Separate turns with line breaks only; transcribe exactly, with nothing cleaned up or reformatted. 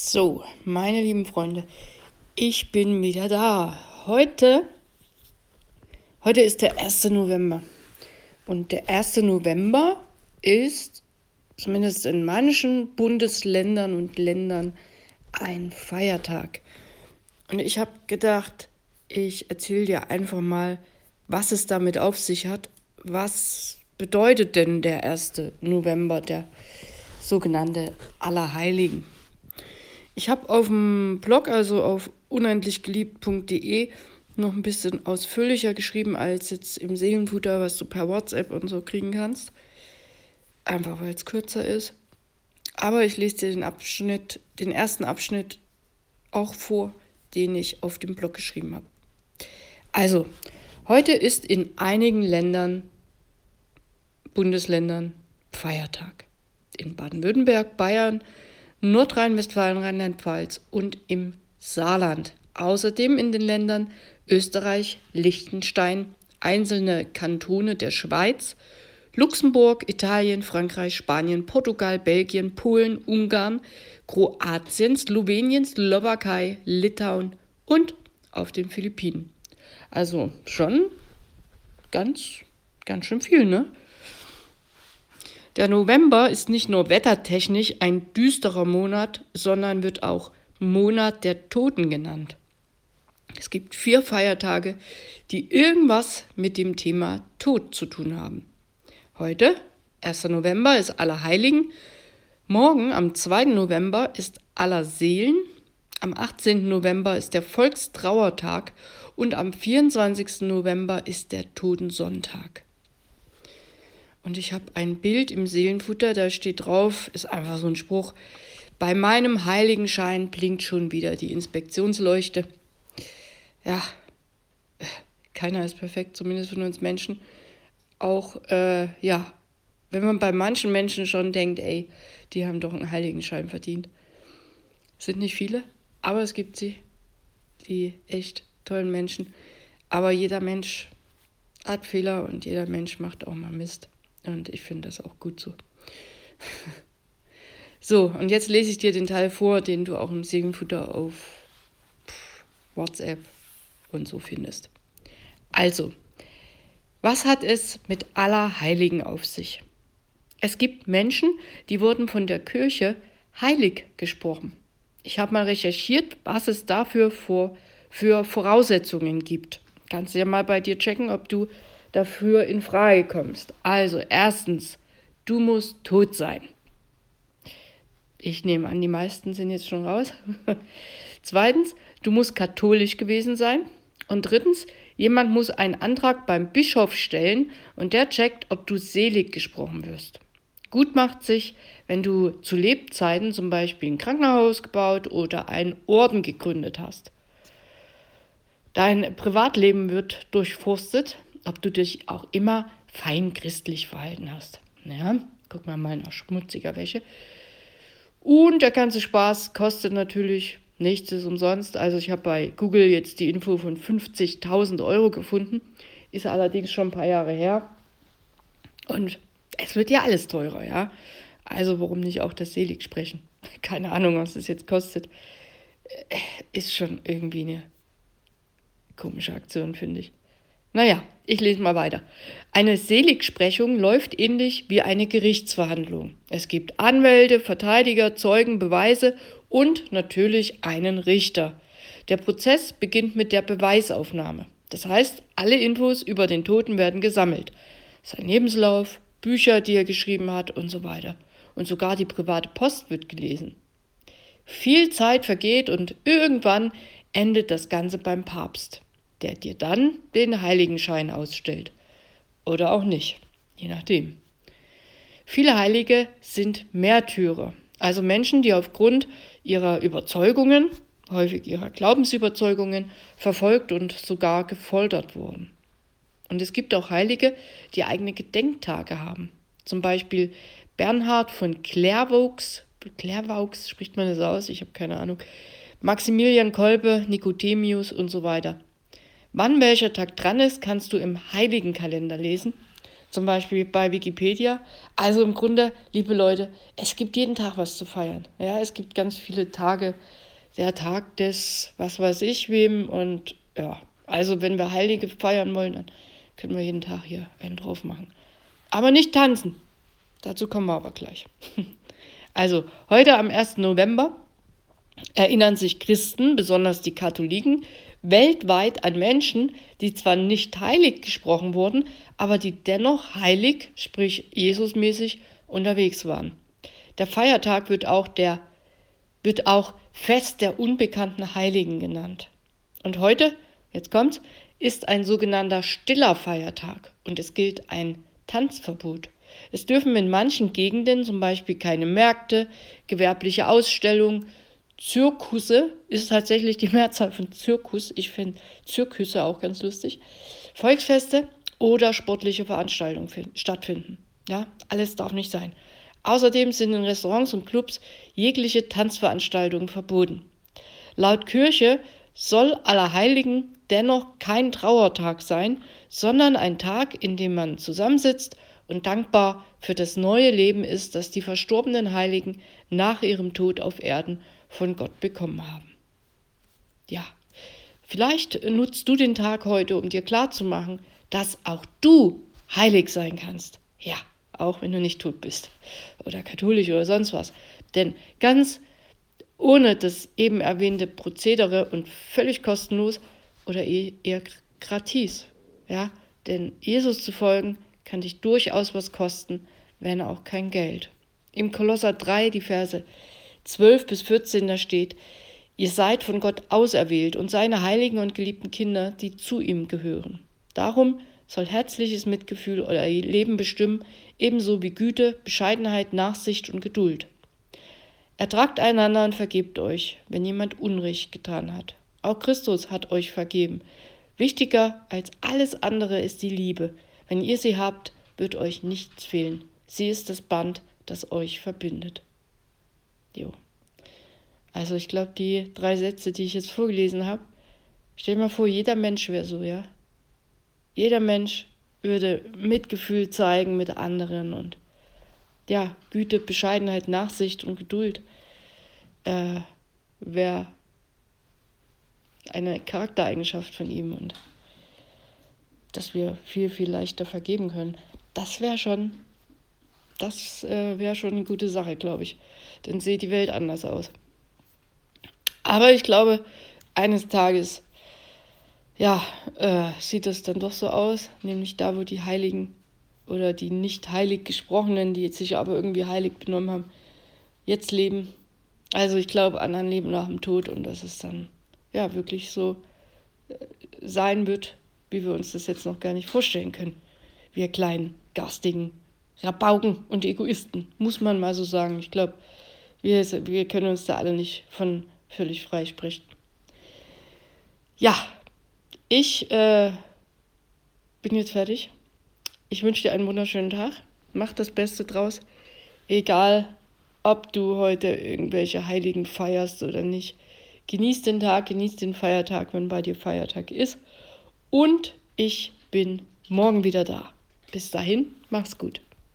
So, meine lieben Freunde, ich bin wieder da. Heute, heute ist der erste November. Und der erste November ist, zumindest in manchen Bundesländern und Ländern, ein Feiertag. Und ich habe gedacht, ich erzähle dir einfach mal, was es damit auf sich hat. Was bedeutet denn der erste November, der sogenannte Allerheiligen? Ich habe auf dem Blog, also auf unendlichgeliebt punkt de, noch ein bisschen ausführlicher geschrieben als jetzt im Seelenfutter, was du per WhatsApp und so kriegen kannst. Einfach weil es kürzer ist. Aber ich lese dir den Abschnitt, den ersten Abschnitt auch vor, den ich auf dem Blog geschrieben habe. Also, heute ist in einigen Ländern, Bundesländern, Feiertag. In Baden-Württemberg, Bayern, Nordrhein-Westfalen, Rheinland-Pfalz und im Saarland. Außerdem in den Ländern Österreich, Liechtenstein, einzelne Kantone der Schweiz, Luxemburg, Italien, Frankreich, Spanien, Portugal, Belgien, Polen, Ungarn, Kroatien, Slowenien, Slowakei, Litauen und auf den Philippinen. Also schon ganz, ganz schön viel, ne? Der November ist nicht nur wettertechnisch ein düsterer Monat, sondern wird auch Monat der Toten genannt. Es gibt vier Feiertage, die irgendwas mit dem Thema Tod zu tun haben. Heute, erster November, ist Allerheiligen. Morgen, am zweiten November, ist Allerseelen. Am achtzehnten November ist der Volkstrauertag und am vierundzwanzigsten November ist der Totensonntag. Und ich habe ein Bild im Seelenfutter, da steht drauf, ist einfach so ein Spruch: Bei meinem Heiligenschein blinkt schon wieder die Inspektionsleuchte. Ja, keiner ist perfekt, zumindest von uns Menschen. Auch, äh, ja, wenn man bei manchen Menschen schon denkt, ey, die haben doch einen Heiligenschein verdient. Es sind nicht viele, aber es gibt sie, die echt tollen Menschen. Aber jeder Mensch hat Fehler und jeder Mensch macht auch mal Mist. Und ich finde das auch gut so. So, und jetzt lese ich dir den Teil vor, den du auch im Seelenfutter auf WhatsApp und so findest. Also, was hat es mit Allerheiligen auf sich? Es gibt Menschen, die wurden von der Kirche heilig gesprochen. Ich habe mal recherchiert, was es dafür für, für Voraussetzungen gibt. Kannst du ja mal bei dir checken, ob du dafür in Frage kommst. Also erstens, du musst tot sein. Ich nehme an, die meisten sind jetzt schon raus. Zweitens, du musst katholisch gewesen sein. Und drittens, jemand muss einen Antrag beim Bischof stellen und der checkt, ob du selig gesprochen wirst. Gut macht sich, wenn du zu Lebzeiten zum Beispiel ein Krankenhaus gebaut oder einen Orden gegründet hast. Dein Privatleben wird durchforstet, ob du dich auch immer fein christlich verhalten hast. Ja, guck mal mal nach schmutziger Wäsche. Und der ganze Spaß kostet natürlich, nichts ist umsonst. Also ich habe bei Google jetzt die Info von fünfzigtausend Euro gefunden. Ist allerdings schon ein paar Jahre her. Und es wird ja alles teurer, ja. Also warum nicht auch das Seligsprechen? Keine Ahnung, was das jetzt kostet. Ist schon irgendwie eine komische Aktion, finde ich. Naja, ich lese mal weiter. Eine Seligsprechung läuft ähnlich wie eine Gerichtsverhandlung. Es gibt Anwälte, Verteidiger, Zeugen, Beweise und natürlich einen Richter. Der Prozess beginnt mit der Beweisaufnahme. Das heißt, alle Infos über den Toten werden gesammelt. Sein Lebenslauf, Bücher, die er geschrieben hat und so weiter. Und sogar die private Post wird gelesen. Viel Zeit vergeht und irgendwann endet das Ganze beim Papst, der dir dann den Heiligenschein ausstellt. Oder auch nicht, je nachdem. Viele Heilige sind Märtyrer, also Menschen, die aufgrund ihrer Überzeugungen, häufig ihrer Glaubensüberzeugungen, verfolgt und sogar gefoltert wurden. Und es gibt auch Heilige, die eigene Gedenktage haben. Zum Beispiel Bernhard von Clairvaux, Clairvaux spricht man das aus, ich habe keine Ahnung, Maximilian Kolbe, Nicodemus und so weiter. Wann welcher Tag dran ist, kannst du im Heiligenkalender lesen. zum Beispiel bei Wikipedia. Also im Grunde, liebe Leute, es gibt jeden Tag was zu feiern. Ja, es gibt ganz viele Tage, der Tag des, was weiß ich wem. Und ja, also wenn wir Heilige feiern wollen, dann können wir jeden Tag hier einen drauf machen. Aber nicht tanzen. Dazu kommen wir aber gleich. Also heute am ersten November erinnern sich Christen, besonders die Katholiken, weltweit an Menschen, die zwar nicht heilig gesprochen wurden, aber die dennoch heilig, sprich Jesusmäßig, unterwegs waren. Der Feiertag wird auch, der, wird auch Fest der unbekannten Heiligen genannt. Und heute, jetzt kommt's, ist ein sogenannter stiller Feiertag und es gilt ein Tanzverbot. Es dürfen in manchen Gegenden zum Beispiel keine Märkte, gewerbliche Ausstellungen, Zirkusse ist tatsächlich die Mehrzahl von Zirkus, ich finde Zirkusse auch ganz lustig, Volksfeste oder sportliche Veranstaltungen stattfinden. Ja, alles darf nicht sein. Außerdem sind in Restaurants und Clubs jegliche Tanzveranstaltungen verboten. Laut Kirche soll Allerheiligen dennoch kein Trauertag sein, sondern ein Tag, in dem man zusammensitzt und dankbar für das neue Leben ist, das die verstorbenen Heiligen nach ihrem Tod auf Erden von Gott bekommen haben. Ja, vielleicht nutzt du den Tag heute, um dir klarzumachen, dass auch du heilig sein kannst. Ja, auch wenn du nicht tot bist oder katholisch oder sonst was. Denn ganz ohne das eben erwähnte Prozedere und völlig kostenlos oder eher gratis. Ja, denn Jesus zu folgen kann dich durchaus was kosten, wenn auch kein Geld. Im Kolosser drei, die Verse zwölf bis vierzehn, da steht: Ihr seid von Gott auserwählt und seine heiligen und geliebten Kinder, die zu ihm gehören. Darum soll herzliches Mitgefühl euer Leben bestimmen, ebenso wie Güte, Bescheidenheit, Nachsicht und Geduld. Ertragt einander und vergebt euch, wenn jemand Unrecht getan hat. Auch Christus hat euch vergeben. Wichtiger als alles andere ist die Liebe. Wenn ihr sie habt, wird euch nichts fehlen. Sie ist das Band, das euch verbindet. Jo. Also ich glaube, die drei Sätze, die ich jetzt vorgelesen habe, stell dir mal vor, jeder Mensch wäre so, ja. Jeder Mensch würde Mitgefühl zeigen mit anderen und ja, Güte, Bescheidenheit, Nachsicht und Geduld äh, wäre eine Charaktereigenschaft von ihm und dass wir viel, viel leichter vergeben können. Das wäre schon, das äh, wäre schon eine gute Sache, glaube ich. Dann sieht die Welt anders aus. Aber ich glaube, eines Tages, ja, äh, sieht es dann doch so aus, nämlich da, wo die Heiligen oder die nicht heilig Gesprochenen, die jetzt sich aber irgendwie heilig benommen haben, jetzt leben. Also ich glaube an ein Leben nach dem Tod und dass es dann ja wirklich so äh, sein wird, wie wir uns das jetzt noch gar nicht vorstellen können. Wir kleinen, garstigen Rabauken und Egoisten, muss man mal so sagen. Ich glaube, wir, wir können uns da alle nicht von völlig freisprechen. Ja, ich äh, bin jetzt fertig. Ich wünsche dir einen wunderschönen Tag. Mach das Beste draus. Egal, ob du heute irgendwelche Heiligen feierst oder nicht. Genieß den Tag, genieß den Feiertag, wenn bei dir Feiertag ist. Und ich bin morgen wieder da. Bis dahin, mach's gut.